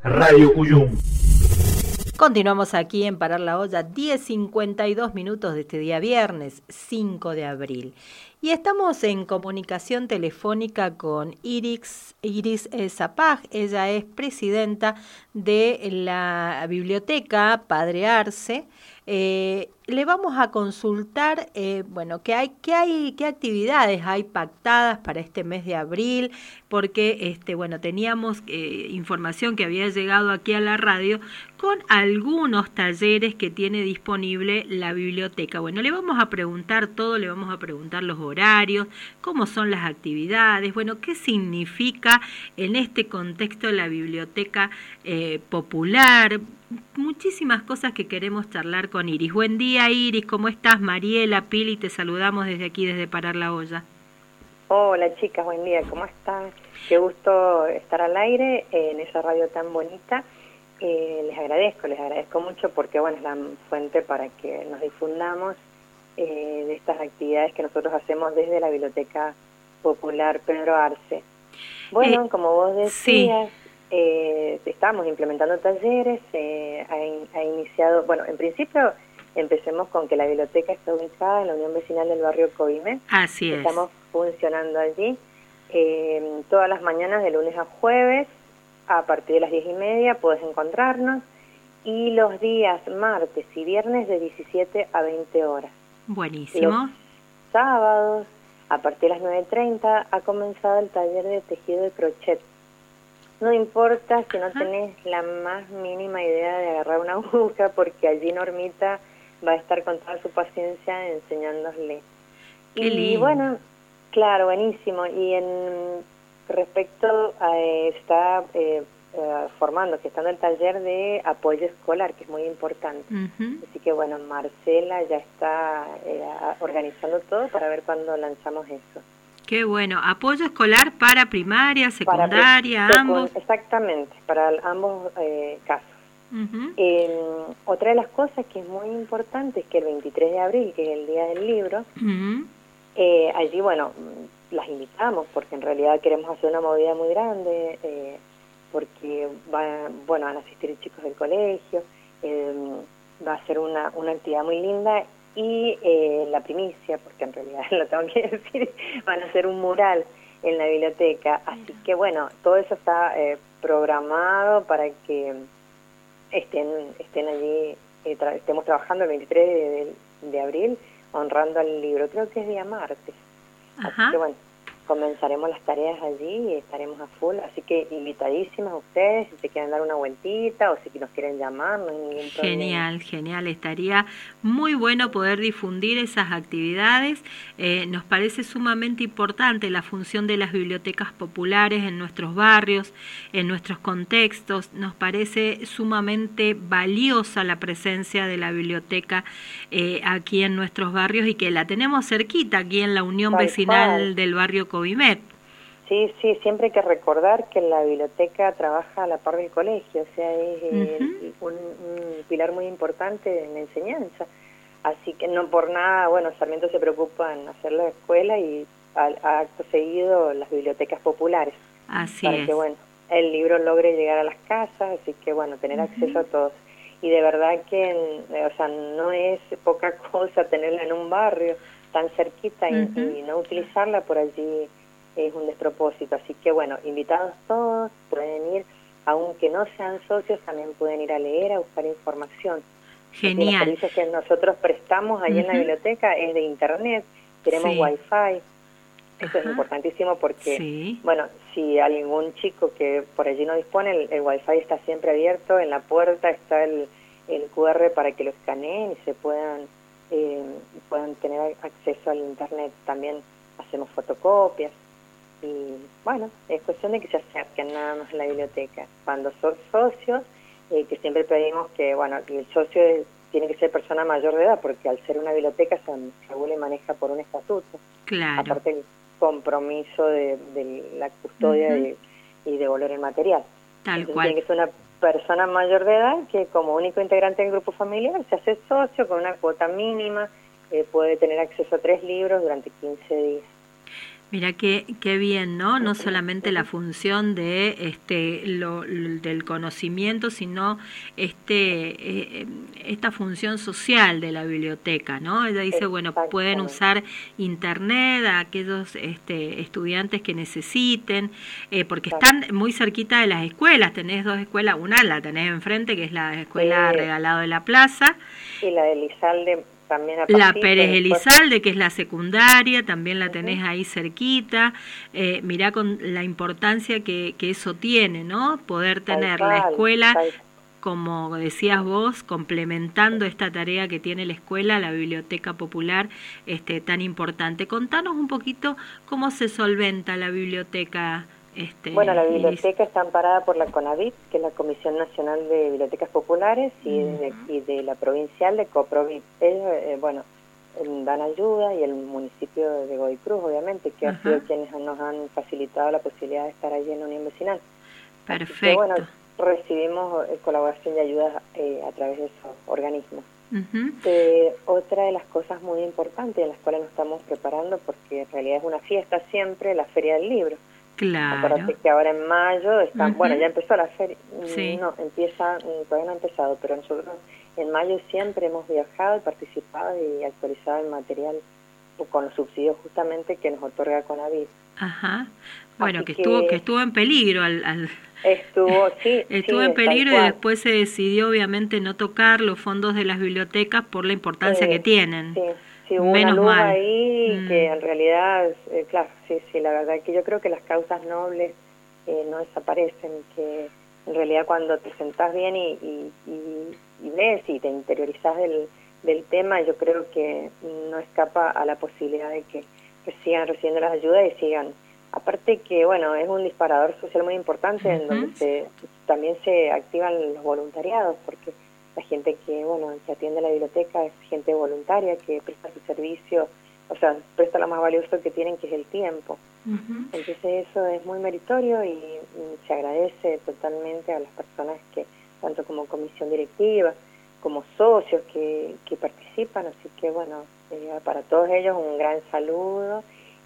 Radio Cuyum. Continuamos aquí en Parar la Olla, 10:52 de este día viernes 5 de abril. Y estamos en comunicación telefónica con Iris Zapag. Ella es presidenta de la biblioteca Padre Arce. Le vamos a consultar, qué actividades hay pactadas para este mes de abril, porque teníamos información que había llegado aquí a la radio con algunos talleres que tiene disponible la biblioteca. Bueno, le vamos a preguntar todo, le vamos a preguntar los horarios, cómo son las actividades, bueno, qué significa en este contexto la biblioteca popular, muchísimas cosas que queremos charlar con Iris. Buen día, Iris, ¿cómo estás? Mariela, Pili, te saludamos desde aquí, desde Parar la Olla. Hola chicas, buen día, ¿cómo están? Qué gusto estar al aire en esa radio tan bonita. Les agradezco mucho porque bueno, es la fuente para que nos difundamos de estas actividades que nosotros hacemos desde la Biblioteca Popular Pedro Arce. Bueno, como vos decías, estamos implementando talleres, ha iniciado, bueno, en principio empecemos con que la biblioteca está ubicada en la Unión Vecinal del barrio Covimet. Así es. Estamos funcionando allí todas las mañanas de lunes a jueves, a partir de las 10:30 puedes encontrarnos, y los días martes y viernes de 17 a 20 horas. Buenísimo. Los sábados, a partir de las 9:30, ha comenzado el taller de tejido de crochet. No importa si no tenés la más mínima idea de agarrar una aguja, porque allí Normita va a estar con toda su paciencia enseñándole. Qué lindo. Bueno, claro, buenísimo. Y respecto a está gestando el taller de apoyo escolar, que es muy importante. Así que bueno, Marcela ya está organizando todo para ver cuándo lanzamos eso. Qué bueno. Apoyo escolar para primaria, secundaria, ambos. Exactamente, para ambos casos. Otra de las cosas que es muy importante es que el 23 de abril, que es el Día del Libro, allí, bueno, las invitamos porque en realidad queremos hacer una movida muy grande, porque van a asistir chicos del colegio, va a ser una actividad muy linda. Y la primicia, porque en realidad lo tengo que decir, van a hacer un mural en la biblioteca. Así que bueno, todo eso está programado para que estén allí, estemos trabajando el 23 de abril, honrando al libro. Creo que es día martes. Ajá. Así que bueno, comenzaremos las tareas allí y estaremos a full. Así que invitadísimas a ustedes, si se quieren dar una vueltita o si nos quieren llamar, no hay ningún problema. Genial. Estaría muy bueno poder difundir esas actividades. Nos parece sumamente importante la función de las bibliotecas populares en nuestros barrios, en nuestros contextos. Nos parece sumamente valiosa la presencia de la biblioteca aquí en nuestros barrios, y que la tenemos cerquita, aquí en la Unión Vecinal del barrio Covimet. Sí, siempre hay que recordar que la biblioteca trabaja a la par del colegio, o sea, es un pilar muy importante en la enseñanza. Así que no por nada, bueno, Sarmiento se preocupa en hacer la escuela y a acto seguido las bibliotecas populares. Así para es. que, bueno, el libro logre llegar a las casas, así que, bueno, tener acceso a todos. Y de verdad que, no es poca cosa tenerla en un barrio tan cerquita y no utilizarla por allí es un despropósito. Así que bueno, invitados todos, pueden ir, aunque no sean socios, también pueden ir a leer, a buscar información. Genial. Los servicios que nosotros prestamos allí en la biblioteca es de internet, tenemos Wi-Fi. Eso es importantísimo porque, bueno, si algún chico que por allí no dispone, el Wi-Fi está siempre abierto, en la puerta está el QR para que lo escaneen y se puedan tener acceso al internet. También hacemos fotocopias y bueno, es cuestión de que se acerquen nada más a la biblioteca. Cuando son socios, que siempre pedimos que, bueno, el socio tiene que ser persona mayor de edad, porque al ser una biblioteca se regula y maneja por un estatuto. Claro. Aparte el compromiso de la custodia y devolver el material. Tal cual. Tiene que ser una persona mayor de edad que como único integrante del grupo familiar se hace socio con una cuota mínima, puede tener acceso a 3 libros durante 15 días. Mira qué bien, ¿no? No solamente la función de del conocimiento, sino esta función social de la biblioteca, ¿no? Ella dice, bueno, pueden usar internet a aquellos estudiantes que necesiten, porque están muy cerquita de las escuelas. Tenés dos escuelas, una la tenés enfrente, que es la escuela Regalado de la Plaza, y la de Elizalde también a la Pérez Elizalde, que es la secundaria, también la tenés ahí cerquita. Mirá con la importancia que eso tiene, ¿no? Poder tener la escuela, como decías vos, complementando esta tarea que tiene la escuela, la biblioteca popular, tan importante. Contanos un poquito cómo se solventa la biblioteca. Bueno, la biblioteca está amparada por la CONAVIP, que es la Comisión Nacional de Bibliotecas Populares, y de la provincial de COPROVIP. Ellos, dan ayuda, y el municipio de Godoy Cruz, obviamente, que ha sido quienes nos han facilitado la posibilidad de estar allí en la Unión Vecinal. Perfecto. Así que, bueno, recibimos colaboración y ayuda a través de esos organismos. Otra de las cosas muy importantes de las cuales nos estamos preparando, porque en realidad es una fiesta siempre, la Feria del Libro. Claro. Acuérdate que ahora en mayo bueno, ya empezó la feria, no, todavía no ha empezado, pero nosotros en mayo siempre hemos viajado y participado y actualizado el material con los subsidios justamente que nos otorga CONAVIP. Ajá. Bueno, que estuvo en peligro Estuvo en peligro, y después se decidió obviamente no tocar los fondos de las bibliotecas por la importancia que tienen. Sí, hubo una luz ahí que en realidad, claro, sí, la verdad que yo creo que las causas nobles no desaparecen, que en realidad cuando te sentás bien y ves y te interiorizás del tema, yo creo que no escapa a la posibilidad de que sigan recibiendo las ayudas y sigan. Aparte que, bueno, es un disparador social muy importante en donde también se activan los voluntariados, porque la gente que atiende la biblioteca es gente voluntaria que presta su servicio, o sea, presta lo más valioso que tienen, que es el tiempo. Entonces eso es muy meritorio y se agradece totalmente a las personas que, tanto como comisión directiva, como socios que participan, así que bueno, para todos ellos un gran saludo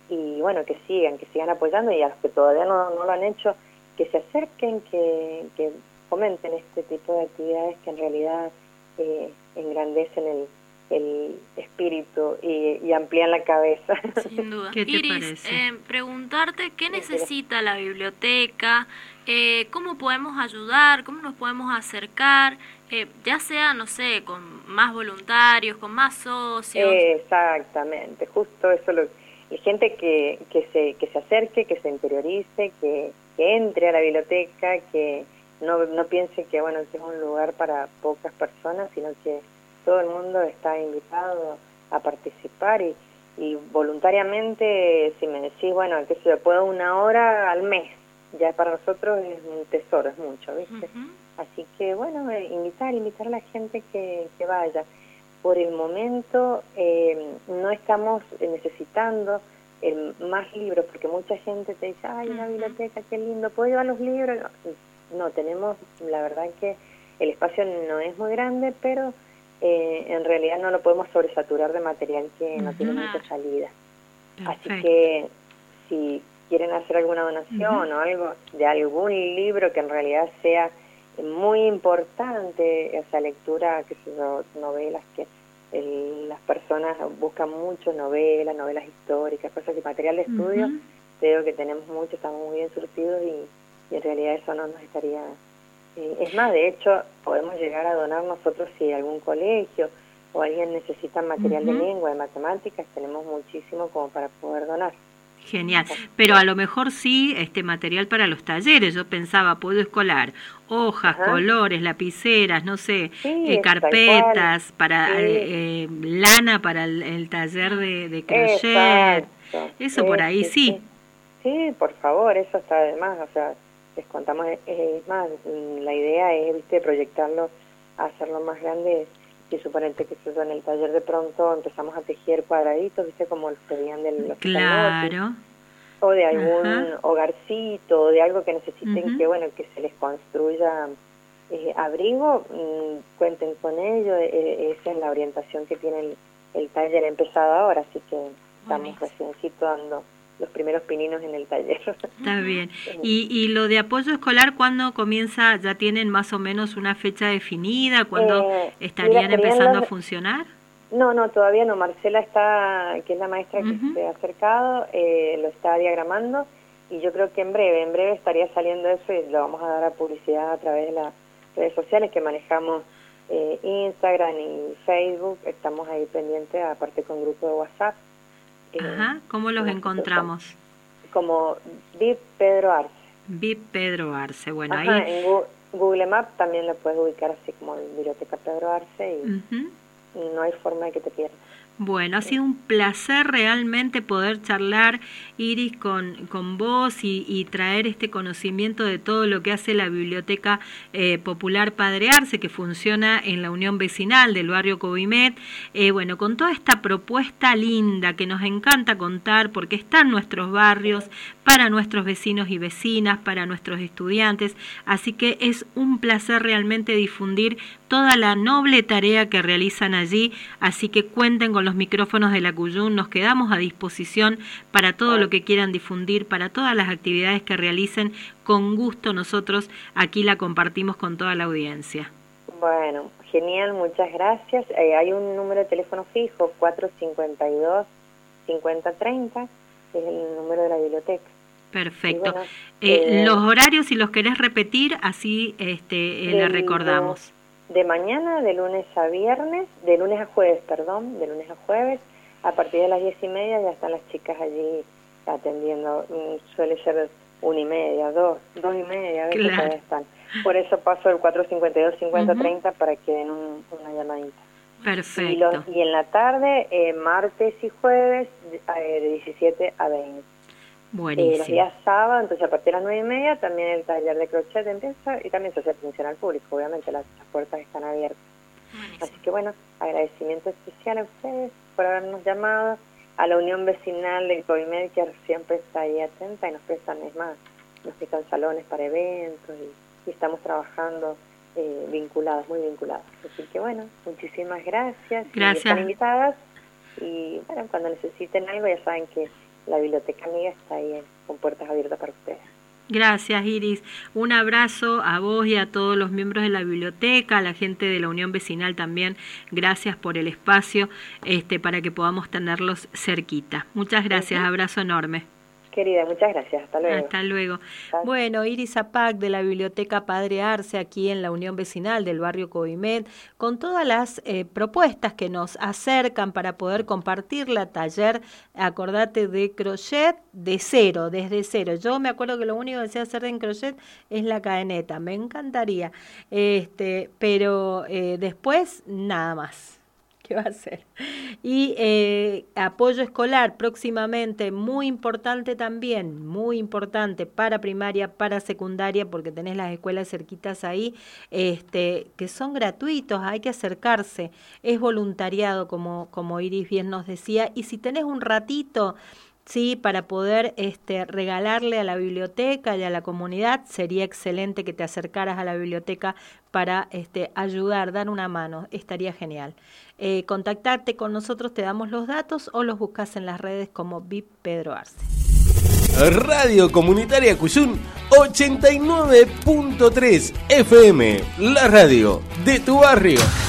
y bueno, que sigan apoyando, y a los que todavía no lo han hecho, que se acerquen, que fomenten este tipo de actividades que en realidad engrandecen el espíritu y amplían la cabeza. Sin duda. ¿Qué te Iris, parece? Preguntarte qué necesita la biblioteca, cómo podemos ayudar, cómo nos podemos acercar, ya sea, no sé, con más voluntarios, con más socios. Exactamente, justo eso gente que se acerque, que se interiorice, que entre a la biblioteca, que no piense que que es un lugar para pocas personas, sino que todo el mundo está invitado a participar y voluntariamente, si me decís, que se puedo 1 hora al mes, ya para nosotros es un tesoro, es mucho, ¿viste? Así que invitar a la gente que vaya. Por el momento no estamos necesitando más libros, porque mucha gente te dice, ay, una biblioteca, qué lindo, ¿puedo llevar los libros? No, tenemos, la verdad que el espacio no es muy grande, pero en realidad no lo podemos sobresaturar de material que no tiene mucha salida. Perfecto. Así que si quieren hacer alguna donación o algo de algún libro que en realidad sea muy importante, esa lectura, que son novelas que las personas buscan mucho, novelas históricas, cosas de material de estudio, creo que tenemos mucho, estamos muy bien surtidos y en realidad eso no nos estaría... es más, de hecho, podemos llegar a donar nosotros si algún colegio o alguien necesita material de lengua, de matemáticas, tenemos muchísimo como para poder donar. Genial, pero a lo mejor sí material para los talleres. Yo pensaba, puedo escolar, hojas, colores, lapiceras, no sé, carpetas, para lana para el taller de crochet. Eso por ahí sí. Sí, por favor, eso está de más, o sea, les contamos, es más, la idea es, proyectarlo, hacerlo más grande. Y suponete que en el taller de pronto empezamos a tejer cuadraditos, como los que veían de los claro, o de algún hogarcito, o de algo que necesiten que se les construya abrigo, cuenten con ello. Esa es la orientación que tiene el taller empezado ahora, así que estamos recién situando los primeros pininos en el taller. Está bien. ¿Y lo de apoyo escolar cuándo comienza? ¿Ya tienen más o menos una fecha definida? ¿Cuándo estarían empezando a funcionar? No, todavía no. Marcela que es la maestra que se ha acercado, lo está diagramando, y yo creo que en breve estaría saliendo eso, y lo vamos a dar a publicidad a través de las redes sociales que manejamos, Instagram y Facebook. Estamos ahí pendientes, aparte con grupo de WhatsApp. Ajá, ¿cómo los encontramos? Como VIP Pedro Arce. VIP Pedro Arce, bueno, ajá, ahí... en Google Maps también lo puedes ubicar así como Biblioteca Pedro Arce, y no hay forma de que te pierdas. Bueno, ha sido un placer realmente poder charlar, Iris, con vos y traer este conocimiento de todo lo que hace la Biblioteca Popular Padre Arce, que funciona en la Unión Vecinal del barrio Covimet. Bueno, con toda esta propuesta linda que nos encanta contar, porque está en nuestros barrios, para nuestros vecinos y vecinas, para nuestros estudiantes. Así que es un placer realmente difundir toda la noble tarea que realizan allí. Así que cuenten con los micrófonos de la Cuyún, nos quedamos a disposición para todo lo que quieran difundir, para todas las actividades que realicen. Con gusto nosotros aquí la compartimos con toda la audiencia. Bueno, genial, muchas gracias. Hay un número de teléfono fijo, 452-5030, es el número de la biblioteca. Perfecto. Bueno, los horarios, si los querés repetir, así le recordamos. De mañana, de lunes a jueves, a partir de las 10:30 ya están las chicas allí atendiendo. Suele ser 1:30, 2:30, a veces todavía están. Por eso paso el 452-5030 para que den una llamadita. Perfecto. Y en la tarde, martes y jueves, de 17 a 20. Buenísimo. Los días sábados, entonces a partir de las 9:30 también el taller de crochet empieza, y también se hace atención al público, obviamente las puertas están abiertas. Buenísimo. Así que bueno, agradecimiento especial a ustedes por habernos llamado, a la Unión Vecinal del Covimed, que siempre está ahí atenta y nos prestan salones para eventos, y estamos trabajando vinculadas, muy vinculadas. Así que bueno, muchísimas gracias. Gracias. Están invitadas, y bueno, cuando necesiten algo ya saben que la Biblioteca Amiga está ahí con puertas abiertas para ustedes. Gracias, Iris. Un abrazo a vos y a todos los miembros de la biblioteca, a la gente de la Unión Vecinal también. Gracias por el espacio para que podamos tenerlos cerquita. Muchas gracias, abrazo enorme. Querida, muchas gracias. Hasta luego. Hasta luego. Bueno, Iris Apac de la Biblioteca Padre Arce, aquí en la Unión Vecinal del barrio Covimet, con todas las propuestas que nos acercan para poder compartir la taller, acordate, de crochet desde cero. Yo me acuerdo que lo único que sé hacer en crochet es la cadeneta, me encantaría, pero después nada más. ¿Qué va a hacer? Y apoyo escolar próximamente, muy importante también, muy importante para primaria, para secundaria, porque tenés las escuelas cerquitas ahí, que son gratuitos, hay que acercarse, es voluntariado, como Iris bien nos decía, y si tenés un ratito, sí, para poder regalarle a la biblioteca y a la comunidad, sería excelente que te acercaras a la biblioteca para ayudar, dar una mano, estaría genial. Contactarte con nosotros, te damos los datos, o los buscas en las redes como VIP Pedro Arce. Radio Comunitaria Cuyún 89.3 FM, la radio de tu barrio.